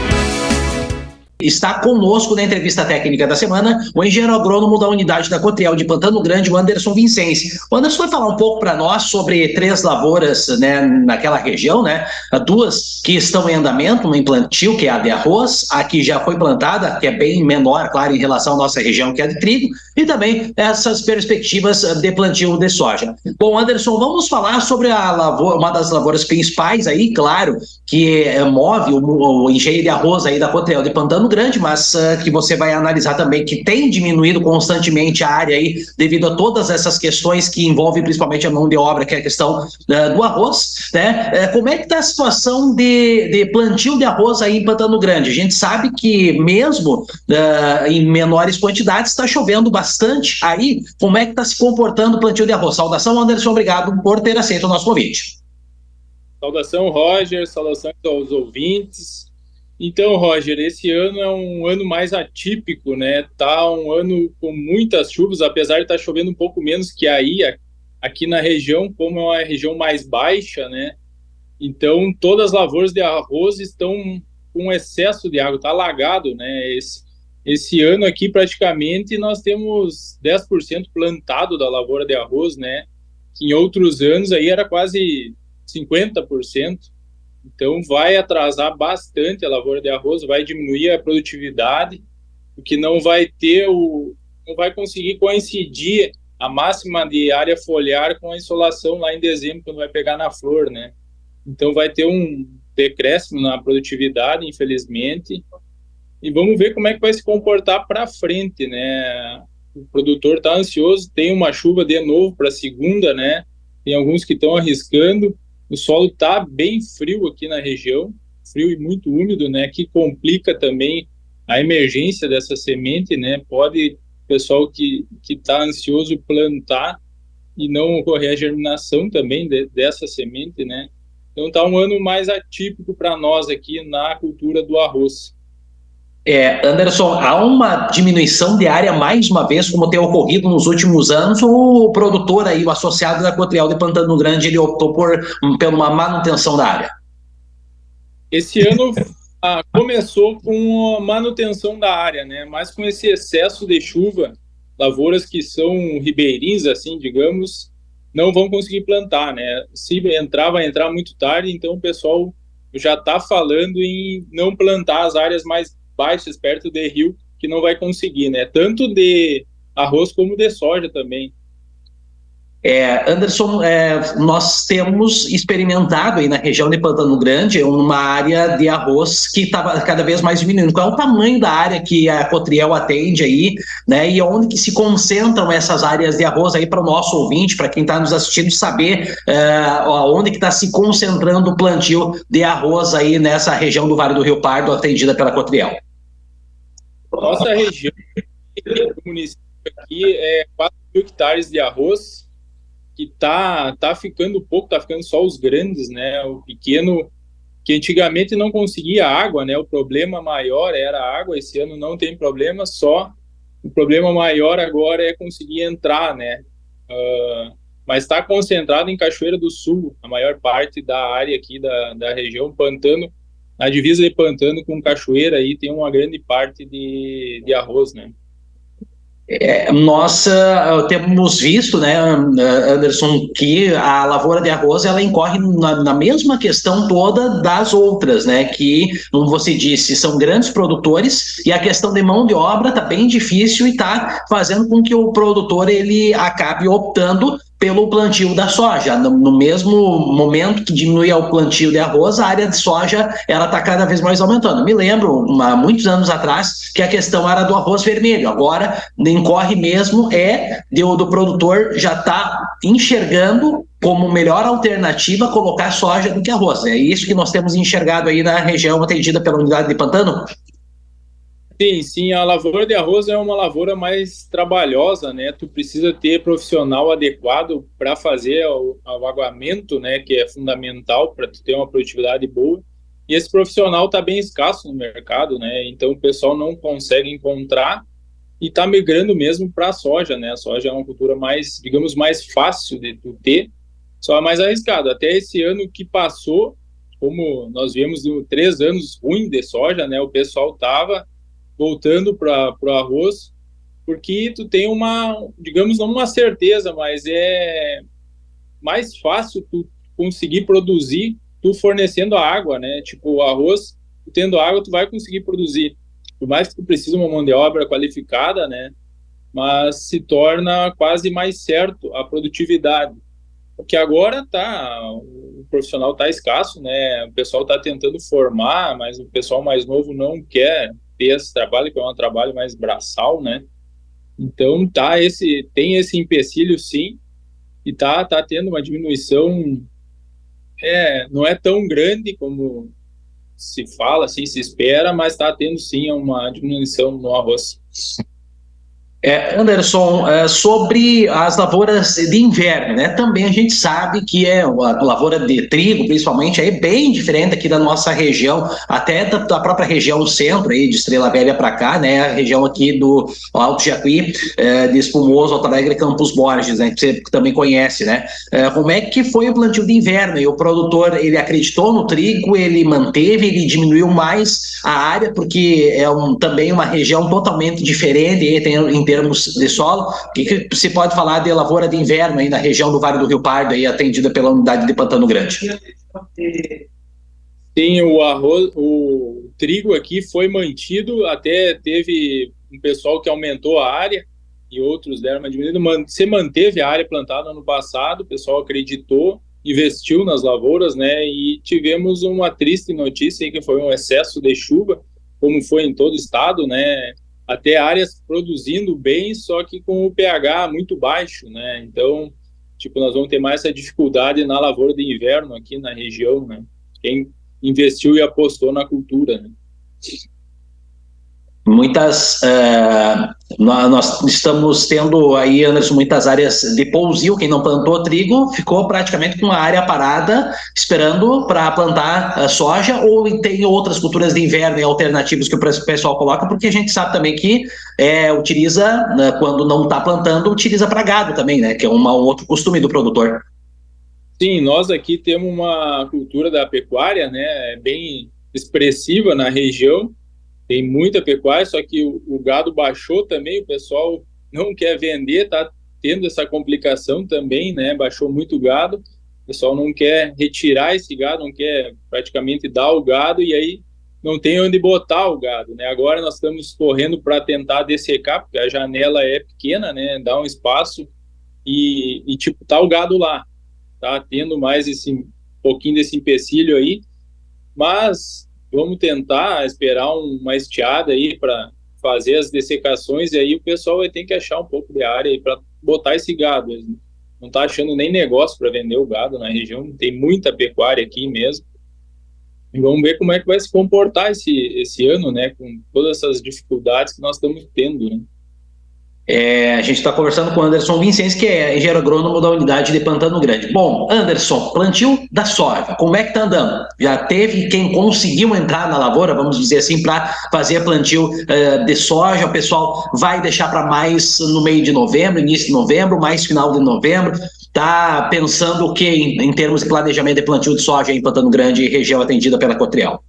H: Está conosco na entrevista técnica da semana o engenheiro agrônomo da unidade da Cotriel de Pantano Grande, o Anderson Vincenzi. O Anderson vai falar um pouco para nós sobre três lavouras, né, naquela região, né? Duas que estão em andamento, uma em plantio, que é a de arroz, a que já foi plantada, que é bem menor, claro, em relação à nossa região, que é a de trigo, e também essas perspectivas de plantio de soja. Bom, Anderson, vamos falar sobre a lavoura, uma das lavouras principais aí, claro, que é, move o, o engenheiro de arroz aí da Cotriel de Pantano Grande, mas uh, que você vai analisar também que tem diminuído constantemente a área aí devido a todas essas questões que envolvem principalmente a mão de obra, que é a questão uh, do arroz, né? Uh, como é que está a situação de, de plantio de arroz aí em Pantano Grande? A gente sabe que mesmo uh, em menores quantidades está chovendo bastante aí. Como é que está se comportando o plantio de arroz? Saudação, Anderson, obrigado por ter aceito o nosso convite.
I: Saudação, Roger, saudações aos ouvintes. Então, Roger, esse ano é um ano mais atípico, né? Tá um ano com muitas chuvas, apesar de estar chovendo um pouco menos que aí, aqui na região, como é uma região mais baixa, né? Então, todas as lavouras de arroz estão com excesso de água, tá alagado, né? Esse, esse ano aqui, praticamente, nós temos dez por cento plantado da lavoura de arroz, né? Que em outros anos aí era quase cinquenta por cento. Então, vai atrasar bastante a lavoura de arroz, vai diminuir a produtividade, porque não vai ter o, não vai conseguir coincidir a máxima de área foliar com a insolação lá em dezembro, quando vai pegar na flor, né? Então, vai ter um decréscimo na produtividade, infelizmente, e vamos ver como é que vai se comportar para frente, né? O produtor está ansioso, tem uma chuva de novo para segunda, né? Tem alguns que estão arriscando. O solo está bem frio aqui na região, frio e muito úmido, né, que complica também a emergência dessa semente, né, pode o pessoal que está ansioso plantar e não ocorrer a germinação também de, dessa semente, né. Então está um ano mais atípico para nós aqui na cultura do arroz.
H: É, Anderson, há uma diminuição de área mais uma vez, como tem ocorrido nos últimos anos, ou o produtor aí, o associado da Cotriel de Pantano Grande, ele optou por, por uma manutenção da área?
I: Esse ano ah, começou com a manutenção da área, né? Mas com esse excesso de chuva, lavouras que são ribeirinhas, assim, digamos, não vão conseguir plantar, né? Se entrar, vai entrar muito tarde, então o pessoal já está falando em não plantar as áreas mais baixas perto de rio, que não vai conseguir, né? Tanto de arroz como de soja também.
H: É, Anderson, é, nós temos experimentado aí na região de Pantano Grande uma área de arroz que está cada vez mais diminuindo. Qual é o tamanho da área que a Cotriel atende aí, né? E onde que se concentram essas áreas de arroz aí para o nosso ouvinte, para quem está nos assistindo, saber é, onde que está se concentrando o plantio de arroz aí nessa região do Vale do Rio Pardo atendida pela Cotriel.
I: Nossa região, o município aqui é quatro mil hectares de arroz, que tá, tá ficando pouco, tá ficando só os grandes, né? O pequeno, que antigamente não conseguia água, né? O problema maior era a água, esse ano não tem problema, só o problema maior agora é conseguir entrar, né? Uh, mas está concentrado em Cachoeira do Sul, a maior parte da área aqui da, da região, Pantano, na divisa de Pantano com Cachoeira, aí tem uma grande parte de, de arroz, né?
H: É, nós uh, temos visto, né, Anderson, que a lavoura de arroz ela incorre na, na mesma questão toda das outras, né, que, como você disse, são grandes produtores e a questão de mão de obra está bem difícil e está fazendo com que o produtor ele acabe optando pelo plantio da soja. No, no mesmo momento que diminui o plantio de arroz, a área de soja ela está cada vez mais aumentando. Me lembro, há muitos anos atrás, que a questão era do arroz vermelho. Agora, incorre mesmo é do, do produtor já está enxergando como melhor alternativa colocar soja do que arroz. É isso que nós temos enxergado aí na região atendida pela unidade de Pantano?
I: Sim, sim, a lavoura de arroz é uma lavoura mais trabalhosa, né? Tu precisa ter profissional adequado para fazer o, o aguamento, né? Que é fundamental para tu ter uma produtividade boa. E esse profissional está bem escasso no mercado, né? Então o pessoal não consegue encontrar e está migrando mesmo para a soja, né? A soja é uma cultura mais, digamos, mais fácil de tu ter, só é mais arriscado. Até esse ano que passou, como nós viemos de três anos ruins de soja, né? O pessoal estava voltando para o arroz, porque tu tem uma, digamos, não uma certeza, mas é mais fácil tu conseguir produzir tu fornecendo a água, né? Tipo, o arroz, tu tendo água, tu vai conseguir produzir. Por mais que tu precise de uma mão de obra qualificada, né? Mas se torna quase mais certo a produtividade. Porque agora tá, o profissional tá escasso, né? O pessoal tá tentando formar, mas o pessoal mais novo não quer ter esse trabalho, que é um trabalho mais braçal, né? Então tá esse, tem esse empecilho sim, e tá, tá tendo uma diminuição, é, não é tão grande como se fala, assim, se espera, mas tá tendo sim uma diminuição no arroz.
H: É, Anderson, é, sobre as lavouras de inverno, né? Também a gente sabe que é a lavoura de trigo, principalmente, é bem diferente aqui da nossa região, até da, da própria região centro, aí, de Estrela Velha para cá, né? A região aqui do Alto Jacuí, é, de Espumoso, Alto Alegre, Campos Borges, né? Que você também conhece, né? É, como é que foi o plantio de inverno? E o produtor, ele acreditou no trigo, ele manteve, ele diminuiu mais a área, porque é um, também uma região totalmente diferente, e tem, em termos de solo. O que, que se pode falar de lavoura de inverno aí na região do Vale do Rio Pardo, aí, atendida pela unidade de Pantano Grande?
I: Sim, o arroz, o trigo aqui foi mantido, até teve um pessoal que aumentou a área e outros deram uma diminuída. Se manteve a área plantada no ano passado, o pessoal acreditou, investiu nas lavouras, né? E tivemos uma triste notícia, que foi um excesso de chuva, como foi em todo o estado, né? Até áreas produzindo bem, só que com o pH muito baixo, né? Então, tipo, nós vamos ter mais essa dificuldade na lavoura de inverno aqui na região, né? Quem investiu e apostou na cultura, né?
H: Muitas, uh, nós estamos tendo aí, Anderson, muitas áreas de pousio. Quem não plantou trigo ficou praticamente com a área parada, esperando para plantar a soja, ou tem outras culturas de inverno e alternativas que o pessoal coloca, porque a gente sabe também que é, utiliza, né, quando não está plantando, utiliza para gado também, né, que é uma, um outro costume do produtor.
I: Sim, nós aqui temos uma cultura da pecuária, né, bem expressiva na região. Tem muita pecuária, só que o, o gado baixou também, o pessoal não quer vender, tá tendo essa complicação também, né? Baixou muito gado, o pessoal não quer retirar esse gado, não quer praticamente dar o gado, e aí não tem onde botar o gado, né? Agora nós estamos correndo para tentar dessecar, porque a janela é pequena, né? Dá um espaço e, e tipo, tá o gado lá, tá tendo mais esse um pouquinho desse empecilho aí, mas vamos tentar esperar uma estiada aí para fazer as dessecações, e aí o pessoal vai ter que achar um pouco de área aí para botar esse gado. Eles não tá achando nem negócio para vender o gado na região, tem muita pecuária aqui mesmo. E vamos ver como é que vai se comportar esse, esse ano, né, com todas essas dificuldades que nós estamos tendo, né.
H: É, a gente está conversando com o Anderson Vincenzi, que é engenheiro agrônomo da unidade de Pantano Grande. Bom, Anderson, plantio da soja, como é que está andando? Já teve quem conseguiu entrar na lavoura, vamos dizer assim, para fazer plantio uh, de soja? O pessoal vai deixar para mais no meio de novembro, início de novembro, mais final de novembro? Está pensando o que em, em termos de planejamento de plantio de soja em Pantano Grande, região atendida pela Cotriel?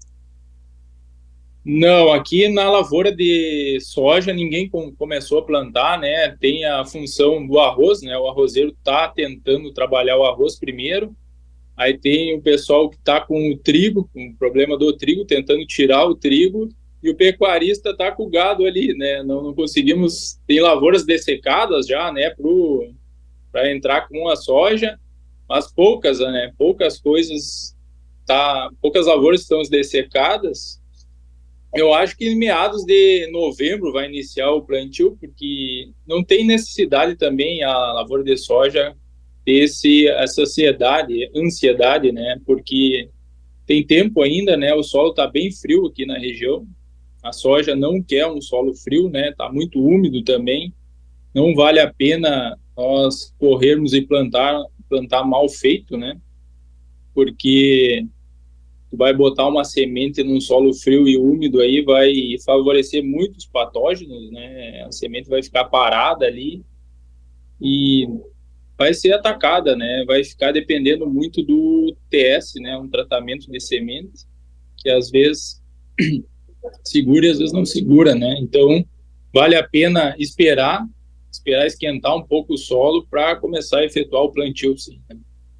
I: Não, aqui na lavoura de soja ninguém com, começou a plantar, né? Tem a função do arroz, né? O arrozeiro está tentando trabalhar o arroz primeiro. Aí tem o pessoal que está com o trigo, com o problema do trigo, tentando tirar o trigo. E o pecuarista está com o gado ali, né? Não, não conseguimos... Tem lavouras dessecadas já, né? Para entrar com a soja, mas poucas, né? Poucas coisas... Tá, poucas lavouras estão dessecadas. Eu acho que em meados de novembro vai iniciar o plantio, porque não tem necessidade também a lavoura de soja ter esse, essa ansiedade, ansiedade, né? Porque tem tempo ainda, né? O solo está bem frio aqui na região. A soja não quer um solo frio, né? Está muito úmido também. Não vale a pena nós corrermos e plantar, plantar mal feito, né? Porque vai botar uma semente num solo frio e úmido aí, vai favorecer muitos patógenos, né? A semente vai ficar parada ali e vai ser atacada, né? Vai ficar dependendo muito do T S, né? Um tratamento de semente que às vezes segura e às vezes não segura, né? Então vale a pena esperar, esperar esquentar um pouco o solo para começar a efetuar o plantio, sim, né?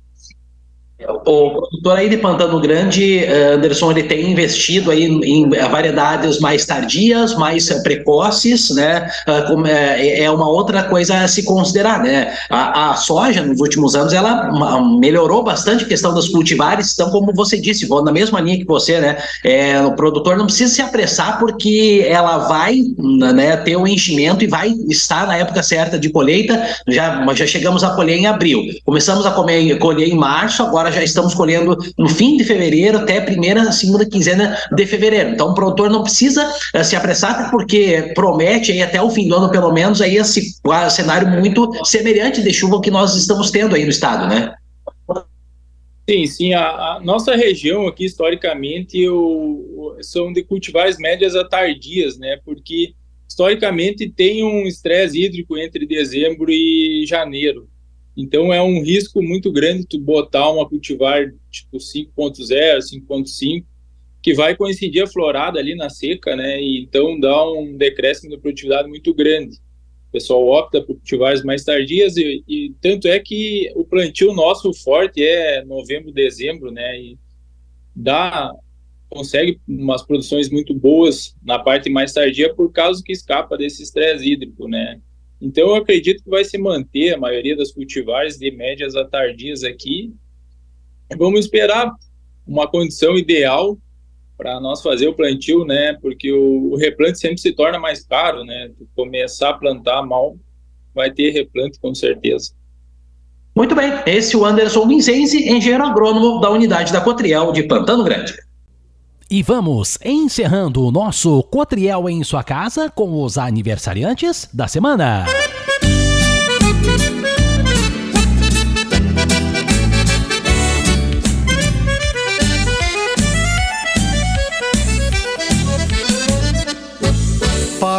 H: O produtor aí de Pantano Grande, Anderson, ele tem investido aí em variedades mais tardias, mais precoces, né? É uma outra coisa a se considerar, né? A, a soja, nos últimos anos, ela melhorou bastante a questão dos cultivares, então, como você disse, vou na mesma linha que você, né? É, o produtor não precisa se apressar, porque ela vai, né, ter um enchimento e vai estar na época certa de colheita. Já, já chegamos a colher em abril, começamos a comer, colher em março, agora já estamos colhendo no fim de fevereiro até a primeira, segunda quinzena de fevereiro. Então o produtor não precisa uh, se apressar, porque promete aí até o fim do ano, pelo menos, aí esse uh, cenário muito semelhante de chuva que nós estamos tendo aí no estado, né?
I: Sim, sim. A, a nossa região aqui, historicamente, o, o, são de cultivares médias a tardias, né? Porque historicamente tem um estresse hídrico entre dezembro e janeiro. Então é um risco muito grande tu botar uma cultivar tipo cinco ponto zero, cinco ponto cinco, que vai coincidir a florada ali na seca, né? E então dá um decréscimo de produtividade muito grande. O pessoal opta por cultivares mais tardias e, e tanto é que o plantio nosso forte é novembro, dezembro, né? E dá, consegue umas produções muito boas na parte mais tardia por causa que escapa desse estresse hídrico, né? Então, eu acredito que vai se manter a maioria das cultivares de médias a tardias aqui. Vamos esperar uma condição ideal para nós fazer o plantio, né? Porque o, o replante sempre se torna mais caro, né? Começar a plantar mal, vai ter replante com certeza.
H: Muito bem, esse é o Anderson Vincenzi, engenheiro agrônomo da unidade da Cotriel de Pantano Grande.
A: E vamos encerrando o nosso Cotriel em sua casa com os aniversariantes da semana.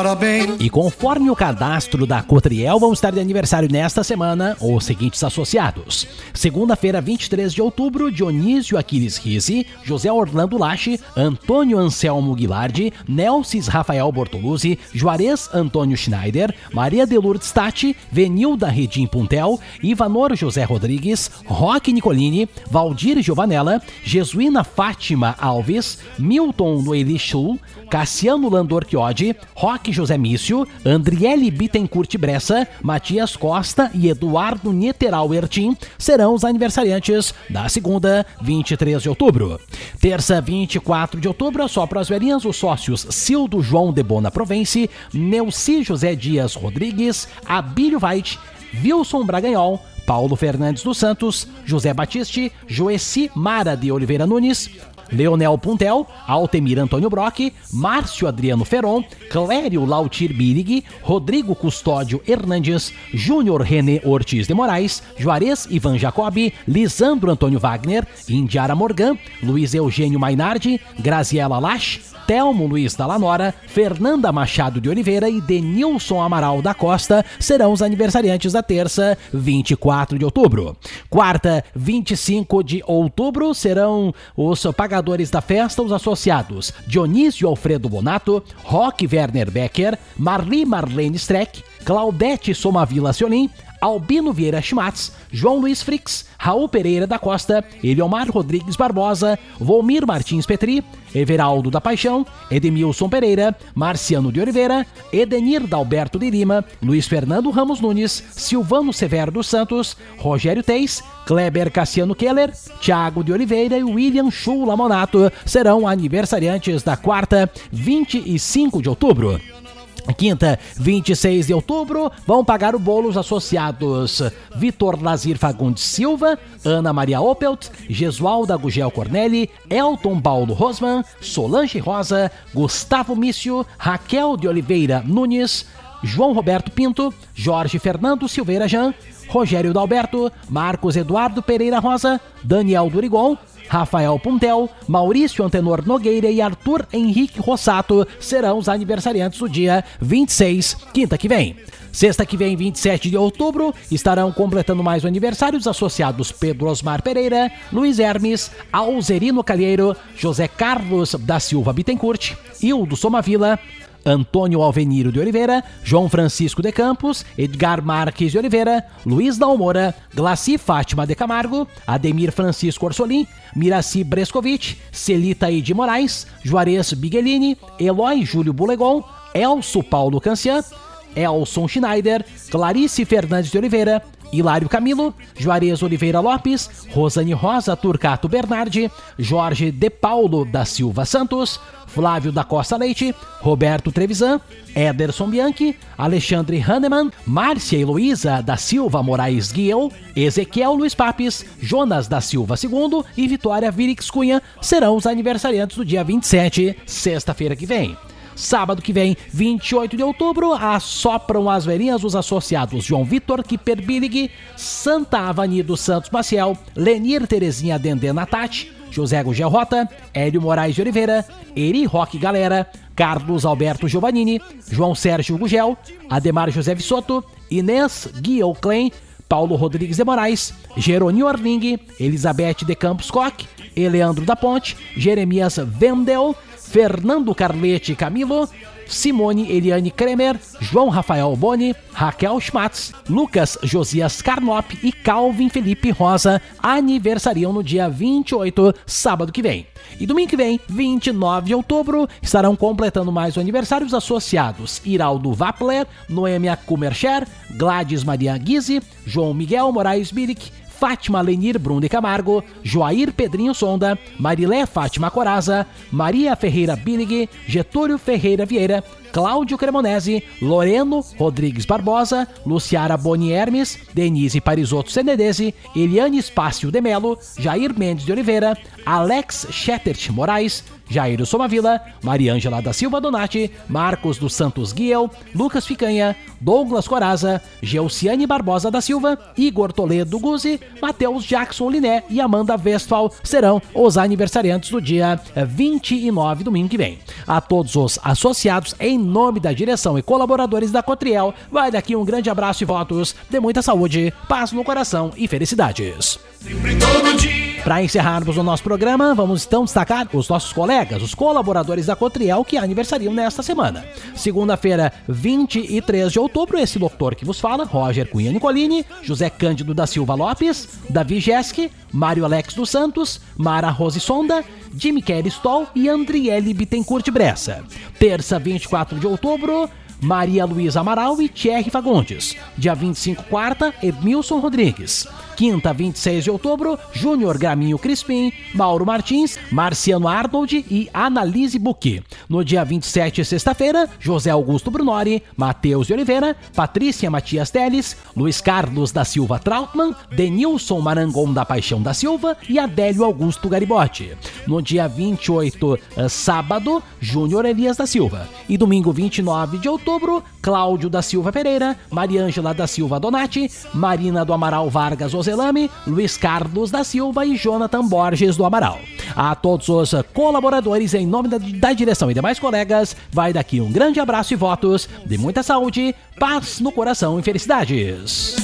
F: Parabéns.
A: E conforme o cadastro da Cotriel, vão estar de aniversário nesta semana os seguintes associados. Segunda-feira, vinte e três de outubro, Dionísio Aquiles Rizzi, José Orlando Lache, Antônio Anselmo Guilardi, Nelsis Rafael Bortoluzzi, Juarez Antônio Schneider, Maria de Lourdes Tati, Venilda Redim Puntel, Ivanor José Rodrigues, Roque Nicolini, Valdir Giovanella, Jesuína Fátima Alves, Milton Noeli Schul, Cassiano Landor Chiodi, Roque José Mício, Andriele Bittencourt Bressa, Matias Costa e Eduardo Nieteral Ertim serão os aniversariantes da segunda, vinte e três de outubro. Terça, vinte e quatro de outubro, só para as velhinhas, os sócios Cildo João de Bona Provence, Neuci José Dias Rodrigues, Abílio Veit, Wilson Braganhol, Paulo Fernandes dos Santos, José Batiste, Joeci Mara de Oliveira Nunes, Leonel Puntel, Altemir Antônio Brock, Márcio Adriano Feron, Clério Lautir Birig, Rodrigo Custódio Hernandes, Júnior René Ortiz de Moraes, Juarez Ivan Jacobi, Lisandro Antônio Wagner, Indiara Morgan, Luiz Eugênio Mainardi, Graziela Lache, Telmo Luiz da Lanora, Fernanda Machado de Oliveira e Denilson Amaral da Costa serão os aniversariantes da terça, vinte e quatro de outubro. Quarta, vinte e cinco de outubro, serão os pagadores da festa, os associados Dionísio Alfredo Bonato, Roque Werner Becker, Marli Marlene Streck, Claudete Somavila Siolim, Albino Vieira Schmatz, João Luiz Frix, Raul Pereira da Costa, Eliomar Rodrigues Barbosa, Volmir Martins Petri, Everaldo da Paixão, Edemilson Pereira, Marciano de Oliveira, Edenir Dalberto de Lima, Luiz Fernando Ramos Nunes, Silvano Severo dos Santos, Rogério Teis, Kleber Cassiano Keller, Thiago de Oliveira e William Chula Monato serão aniversariantes da quarta, vinte e cinco de outubro. Quinta, vinte e seis de outubro, vão pagar o bolo os associados Vitor Lazir Fagundes Silva, Ana Maria Opelt, Gesualda Gugel Corneli, Elton Paulo Rosman, Solange Rosa, Gustavo Mício, Raquel de Oliveira Nunes, João Roberto Pinto, Jorge Fernando Silveira Jean, Rogério Dalberto, Marcos Eduardo Pereira Rosa, Daniel Durigon, Rafael Puntel, Maurício Antenor Nogueira e Arthur Henrique Rossato serão os aniversariantes do dia vinte e seis, quinta que vem. Sexta que vem, vinte e sete de outubro, estarão completando mais o aniversário os associados Pedro Osmar Pereira, Luiz Hermes, Alzerino Calheiro, José Carlos da Silva Bittencourt, Hildo Somavila, Antônio Alveniro de Oliveira, João Francisco de Campos, Edgar Marques de Oliveira, Luiz Dalmora, Glaci Fátima de Camargo, Ademir Francisco Orsolim, Miraci Brescovitch, Celita I de Moraes, Juarez Biguelini, Eloy Júlio Bulegon, Elso Paulo Cancian, Elson Schneider, Clarice Fernandes de Oliveira, Hilário Camilo, Juarez Oliveira Lopes, Rosane Rosa Turcato Bernardi, Jorge De Paulo da Silva Santos, Flávio da Costa Leite, Roberto Trevisan, Ederson Bianchi, Alexandre Hanneman, Márcia Heloísa da Silva Moraes Guiel, Ezequiel Luiz Papes, Jonas da Silva segundo e Vitória Virix Cunha serão os aniversariantes do dia vinte e sete, sexta-feira que vem. Sábado que vem, vinte e oito de outubro, assopram as velhinhas os associados João Vitor Kiperbirig, Santa Avani dos Santos Maciel, Lenir Terezinha Dendê Natati, José Gugel Rota, Hélio Moraes de Oliveira, Eri Roque Galera, Carlos Alberto Giovannini, João Sérgio Gugel, Ademar José Vissoto, Inês Guiel Klein, Paulo Rodrigues de Moraes, Jeroni Orling, Elizabeth de Campos Koch, Eleandro da Ponte, Jeremias Vendel, Fernando Carlete Camilo, Simone Eliane Kremer, João Rafael Boni, Raquel Schmatz, Lucas Josias Carnop e Calvin Felipe Rosa aniversariam no dia vinte e oito, sábado que vem. E domingo que vem, vinte e nove de outubro, estarão completando mais o aniversário os associados Iraldo Vappler, Noêmia Kummerscher, Gladys Maria Guise, João Miguel Moraes Biric, Fátima Lenir Brunde Camargo, Joair Pedrinho Sonda, Marilé Fátima Coraza, Maria Ferreira Billig, Getúlio Ferreira Vieira, Cláudio Cremonese, Loreno Rodrigues Barbosa, Luciara Boni Hermes, Denise Parisotto Senedese, Eliane Espácio de Melo, Jair Mendes de Oliveira, Alex Schettert Moraes, Jairo Somavila, Mariângela da Silva Donati, Marcos dos Santos Guiel, Lucas Ficanha, Douglas Coraza, Geuciane Barbosa da Silva, Igor Toledo Guzzi, Matheus Jackson Liné e Amanda Westphal serão os aniversariantes do dia vinte e nove, domingo que vem. A todos os associados, em nome da direção e colaboradores da Cotriel, vai daqui um grande abraço e votos de muita saúde, paz no coração e felicidades. Para encerrarmos o nosso programa, vamos então destacar os nossos colegas, os colaboradores da Cotriel que aniversariam nesta semana. Segunda-feira, vinte e três de outubro, esse doutor que vos fala, Roger Cunha Nicolini, José Cândido da Silva Lopes, Davi Jeske, Mário Alex dos Santos, Mara Rose Sonda, Jimmy Kelly Stoll e Andriele Bittencourt Bressa. Terça, vinte e quatro de outubro, Maria Luísa Amaral e Thierry Fagundes. Dia vinte e cinco, quarta, Edmilson Rodrigues. Quinta, vinte e seis de outubro, Júnior Graminho Crispim, Mauro Martins, Marciano Arnold e Annalise Bucchi. No dia vinte e sete, sexta-feira, José Augusto Brunori, Matheus de Oliveira, Patrícia Matias Teles, Luiz Carlos da Silva Trautmann, Denilson Marangon da Paixão da Silva e Adélio Augusto Garibotti. No dia vinte e oito, sábado, Júnior Elias da Silva. E domingo vinte e nove de outubro, Cláudio da Silva Pereira, Mariângela da Silva Donati, Marina do Amaral Vargas Ozelame, Luiz Carlos da Silva e Jonathan Borges do Amaral. A todos os colaboradores, em nome da, da direção e demais colegas, vai daqui um grande abraço e votos de muita saúde, paz no coração e felicidades.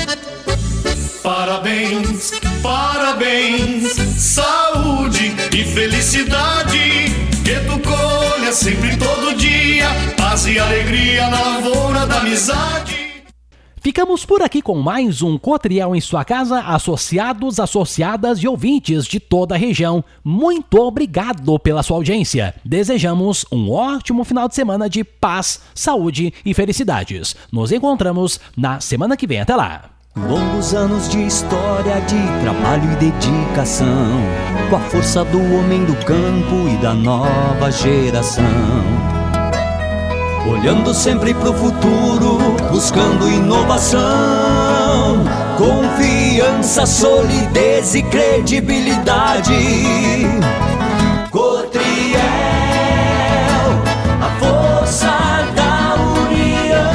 J: Parabéns, parabéns, saúde e felicidade, que tu colha sempre todo dia, paz e alegria na lavoura da amizade.
A: Ficamos por aqui com mais um Cotriel em sua casa, associados, associadas e ouvintes de toda a região. Muito obrigado pela sua audiência. Desejamos um ótimo final de semana de paz, saúde e felicidades. Nos encontramos na semana que vem. Até lá.
K: Longos anos de história, de trabalho e dedicação, com a força do homem do campo e da nova geração. Olhando sempre pro futuro, buscando inovação, confiança, solidez e credibilidade. Cotriel, a força da união.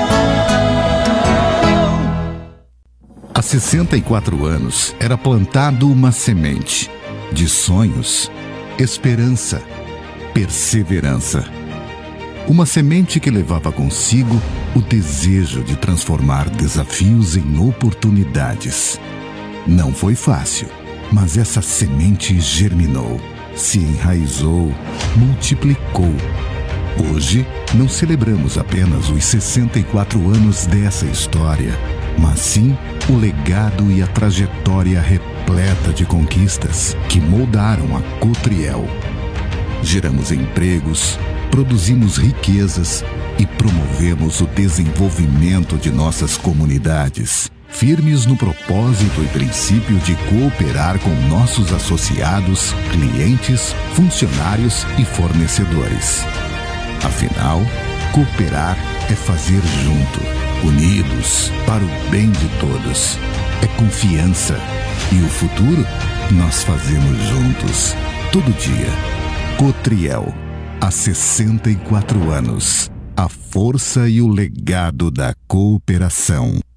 B: Há sessenta e quatro anos era plantado uma semente de sonhos, esperança, perseverança. Uma semente que levava consigo o desejo de transformar desafios em oportunidades. Não foi fácil, mas essa semente germinou, se enraizou, multiplicou. Hoje, não celebramos apenas os sessenta e quatro anos dessa história, mas sim o legado e a trajetória repleta de conquistas que moldaram a Cotriel. Geramos empregos, produzimos riquezas e promovemos o desenvolvimento de nossas comunidades, firmes no propósito e princípio de cooperar com nossos associados, clientes, funcionários e fornecedores. Afinal, cooperar é fazer junto, unidos, para o bem de todos. É confiança. E o futuro nós fazemos juntos, todo dia. Cotriel. Há sessenta e quatro anos, a força e o legado da cooperação.